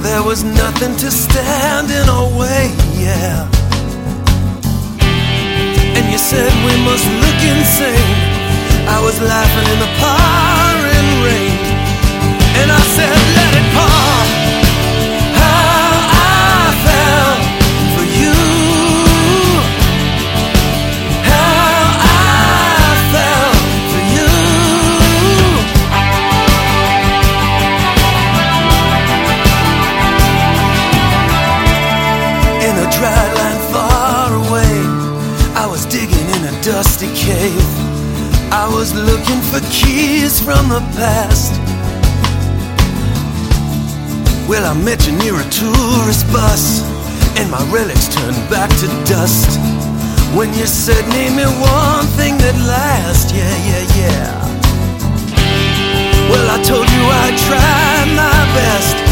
There was nothing to stand in our way, yeah. And you said we must look insane. I was laughing in the pouring rain, and I said let it pour. How I fell for you, how I fell for you. In a dry land far away, I was digging in a dusty cave. I was looking for keys from the past. Well, I met you near a tourist bus, and my relics turned back to dust. When you said, name me one thing that lasts, yeah, yeah, yeah. Well, I told you I tried my best,